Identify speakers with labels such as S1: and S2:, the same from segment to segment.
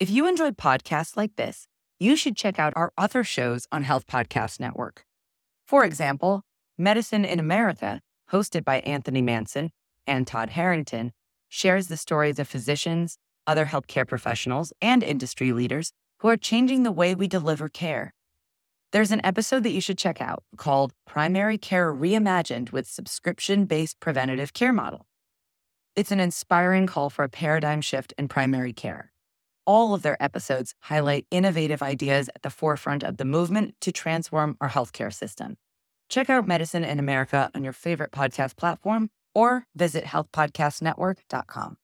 S1: If you enjoyed podcasts like this, you should check out our other shows on Health Podcast Network. For example, Medicine in America, hosted by Anthony Manson and Todd Harrington, shares the stories of physicians, other healthcare professionals, and industry leaders who are changing the way we deliver care. There's an episode that you should check out called Primary Care Reimagined with Subscription-Based Preventative Care Model. It's an inspiring call for a paradigm shift in primary care. All of their episodes highlight innovative ideas at the forefront of the movement to transform our healthcare system. Check out Medicine in America on your favorite podcast platform or visit healthpodcastnetwork.com.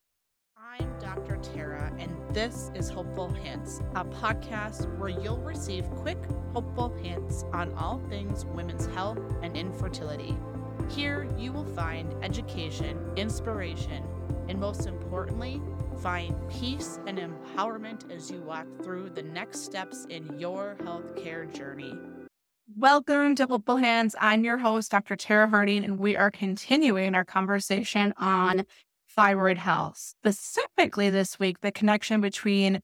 S2: I'm Dr. Tara, and this is Hopeful Hints, a podcast where you'll receive quick, hopeful hints on all things women's health and infertility. Here you will find education, inspiration, and most importantly, find peace and empowerment as you walk through the next steps in your healthcare journey. Welcome to Hopeful Hands. I'm your host, Dr. Tara Harding, and we are continuing our conversation on thyroid health. Specifically this week, the connection between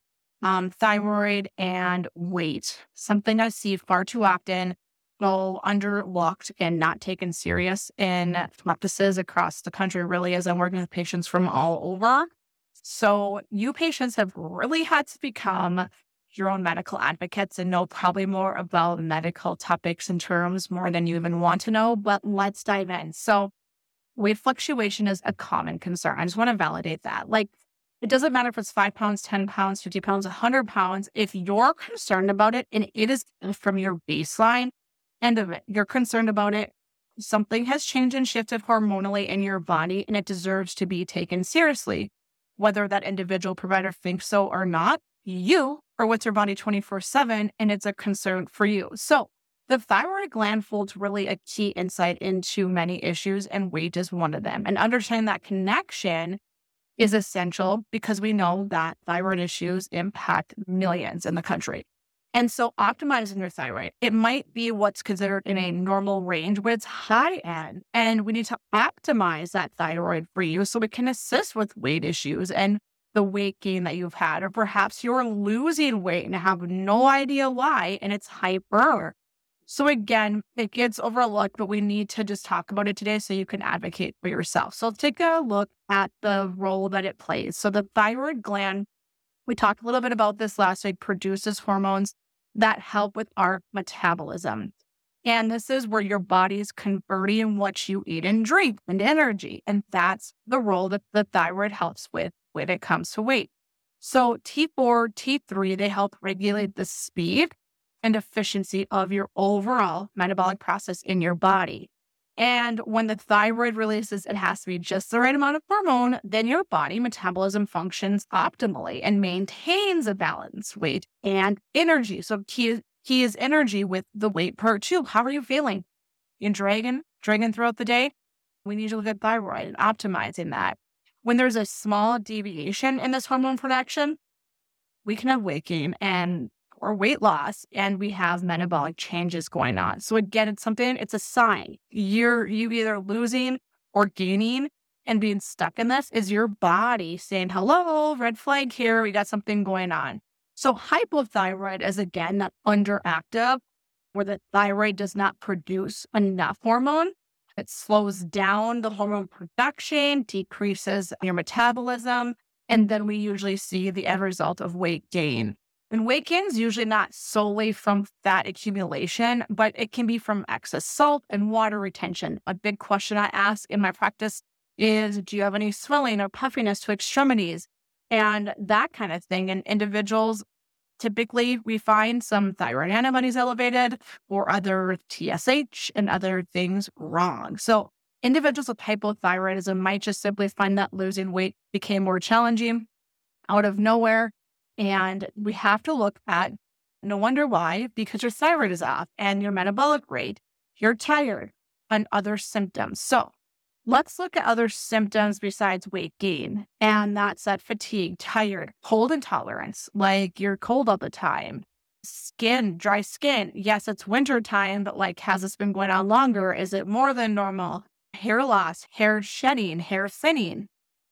S2: thyroid and weight, something I see far too often go underlooked and not taken serious in practices across the country, really, as I'm working with patients from all over. So you patients have really had to become your own medical advocates and know probably more about medical topics and terms more than you even want to know, but let's dive in. So weight fluctuation is a common concern. I just want to validate that. Like, it doesn't matter if it's 5 pounds, 10 pounds, 50 pounds, 100 pounds. If you're concerned about it and it is from your baseline end of it, you're concerned about it, something has changed and shifted hormonally in your body and it deserves to be taken seriously. Whether that individual provider thinks so or not, you are with your body 24/7 and it's a concern for you. So the thyroid gland holds really a key insight into many issues, and weight is one of them. And understanding that connection is essential because we know that thyroid issues impact millions in the country. And so optimizing your thyroid, it might be what's considered in a normal range, but it's high end. And we need to optimize that thyroid for you so it can assist with weight issues and the weight gain that you've had. Or perhaps you're losing weight and have no idea why, and it's hyper. So again, it gets overlooked, but we need to just talk about it today so you can advocate for yourself. So take a look at the role that it plays. So the thyroid gland, we talked a little bit about this last week, produces hormones that help with our metabolism. And this is where your body is converting what you eat and drink into energy. And that's the role that the thyroid helps with when it comes to weight. So T4, T3, they help regulate the speed and efficiency of your overall metabolic process in your body. And when the thyroid releases, it has to be just the right amount of hormone, then your body metabolism functions optimally and maintains a balanced weight and energy. So key is energy with the weight part too. How are you feeling? You dragging throughout the day? We need to look at thyroid and optimizing that. When there's a small deviation in this hormone production, we can have weight gain or weight loss, and we have metabolic changes going on. So again, it's a sign. You either losing or gaining, and being stuck in this is your body saying, hello, red flag here, we got something going on. So hypothyroid is, again, that underactive, where the thyroid does not produce enough hormone. It slows down the hormone production, decreases your metabolism, and then we usually see the end result of weight gain. And weight gain is usually not solely from fat accumulation, but it can be from excess salt and water retention. A big question I ask in my practice is, do you have any swelling or puffiness to extremities? And that kind of thing. And individuals, typically we find some thyroid antibodies elevated or other TSH and other things wrong. So individuals with hypothyroidism might just simply find that losing weight became more challenging out of nowhere. And we have to look at, no wonder why, because your thyroid is off and your metabolic rate, you're tired, and other symptoms. So let's look at other symptoms besides weight gain. And that's that fatigue, tired, cold intolerance, like you're cold all the time. Dry skin. Yes, it's winter time, but has this been going on longer? Is it more than normal? Hair loss, hair shedding, hair thinning.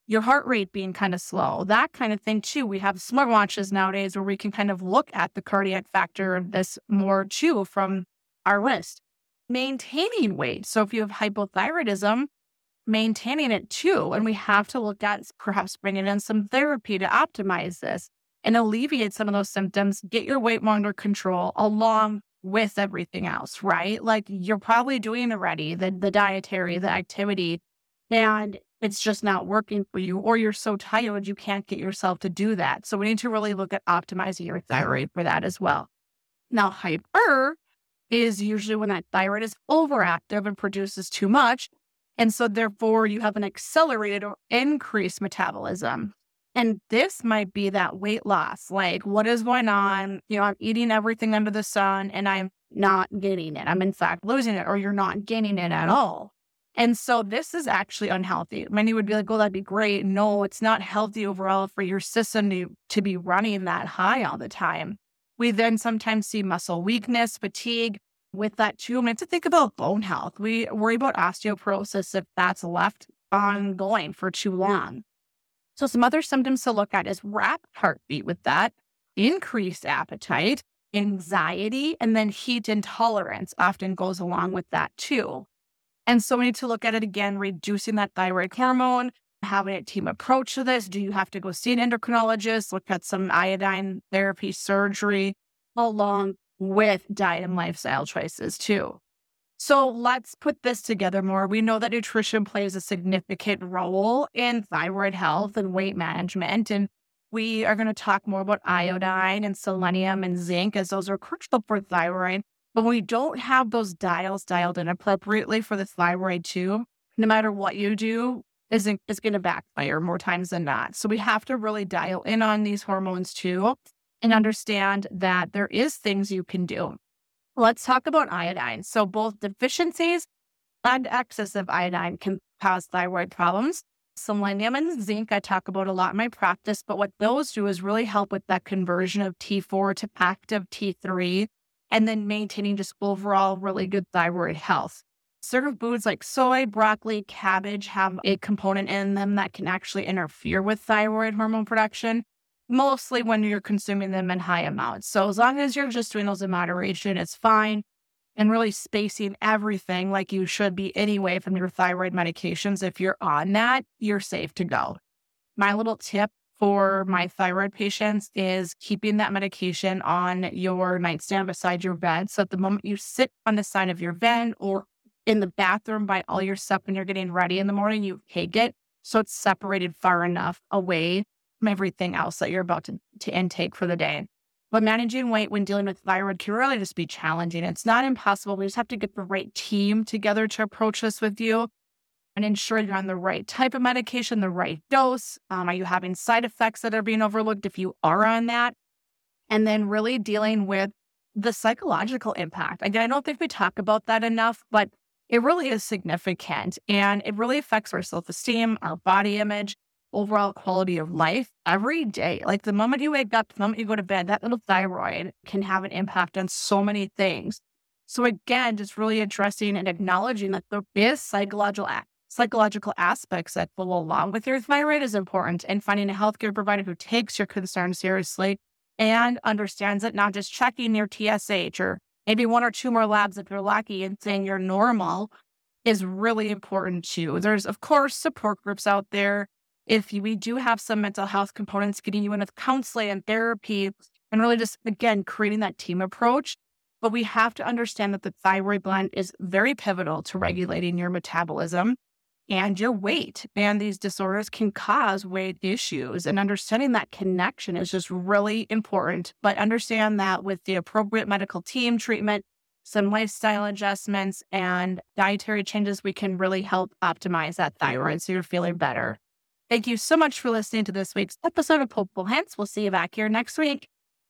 S2: your heart rate being kind of slow, that kind of thing too. We have smartwatches nowadays where we can kind of look at the cardiac factor of this more too from our wrist. Maintaining weight. So if you have hypothyroidism, maintaining it too. And we have to look at perhaps bringing in some therapy to optimize this and alleviate some of those symptoms, get your weight more under control along with everything else, right? Like you're probably doing already the dietary, the activity, and it's just not working for you, or you're so tired you can't get yourself to do that. So we need to really look at optimizing your thyroid for that as well. Now, hyper is usually when that thyroid is overactive and produces too much. And so therefore you have an accelerated or increased metabolism. And this might be that weight loss. Like, what is going on? I'm eating everything under the sun and I'm not getting it. I'm in fact losing it, or you're not gaining it at all. And so this is actually unhealthy. Many would be like, oh, that'd be great. No, it's not healthy overall for your system to be running that high all the time. We then sometimes see muscle weakness, fatigue with that too. We have to think about bone health. We worry about osteoporosis if that's left ongoing for too long. So some other symptoms to look at is rapid heartbeat with that, increased appetite, anxiety, and then heat intolerance often goes along with that too. And so we need to look at it again, reducing that thyroid hormone, having a team approach to this. Do you have to go see an endocrinologist, look at some iodine therapy, surgery, along with diet and lifestyle choices too? So let's put this together more. We know that nutrition plays a significant role in thyroid health and weight management. And we are going to talk more about iodine and selenium and zinc, as those are crucial for thyroid. But when we don't have those dials dialed in appropriately for the thyroid too, no matter what you do, is going to backfire more times than not. So we have to really dial in on these hormones too and understand that there is things you can do. Let's talk about iodine. So both deficiencies and excessive iodine can cause thyroid problems. Selenium and zinc I talk about a lot in my practice, but what those do is really help with that conversion of T4 to active T3, and then maintaining just overall really good thyroid health. Certain foods like soy, broccoli, cabbage have a component in them that can actually interfere with thyroid hormone production, mostly when you're consuming them in high amounts. So as long as you're just doing those in moderation, it's fine. And really spacing everything like you should be anyway from your thyroid medications. If you're on that, you're safe to go. My little tip for my thyroid patients is keeping that medication on your nightstand beside your bed. So at the moment you sit on the side of your bed or in the bathroom by all your stuff when you're getting ready in the morning, you take it so it's separated far enough away from everything else that you're about to intake for the day. But managing weight when dealing with thyroid can really just be challenging. It's not impossible. We just have to get the right team together to approach this with you and ensure you're on the right type of medication, the right dose. Are you having side effects that are being overlooked if you are on that? And then really dealing with the psychological impact. Again, I don't think we talk about that enough, but it really is significant. And it really affects our self-esteem, our body image, overall quality of life every day. Like the moment you wake up, the moment you go to bed, that little thyroid can have an impact on so many things. So again, just really addressing and acknowledging that there is psychological aspects that go along with your thyroid is important, and finding a healthcare provider who takes your concerns seriously and understands it, not just checking your TSH or maybe one or two more labs if you're lucky and saying you're normal is really important too. There's, of course, support groups out there. If we do have some mental health components, getting you in with counseling and therapy and really just, again, creating that team approach. But we have to understand that the thyroid gland is very pivotal to regulating your metabolism and your weight. And these disorders can cause weight issues. And understanding that connection is just really important. But understand that with the appropriate medical team treatment, some lifestyle adjustments and dietary changes, we can really help optimize that thyroid so you're feeling better. Thank you so much for listening to this week's episode of Hopeful Hints. We'll see you back here next week.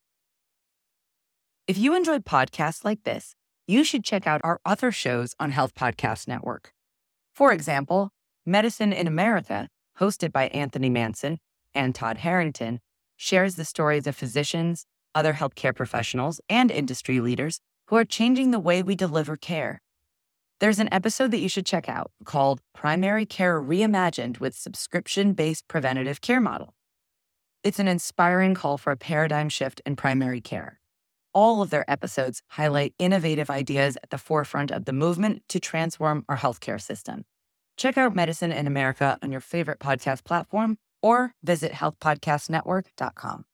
S1: If you enjoyed podcasts like this, you should check out our other shows on Health Podcast Network. For example, Medicine in America, hosted by Anthony Manson and Todd Harrington, shares the stories of physicians, other healthcare professionals, and industry leaders who are changing the way we deliver care. There's an episode that you should check out called Primary Care Reimagined with Subscription-Based Preventative Care Model. It's an inspiring call for a paradigm shift in primary care. All of their episodes highlight innovative ideas at the forefront of the movement to transform our healthcare system. Check out Medicine in America on your favorite podcast platform or visit healthpodcastnetwork.com.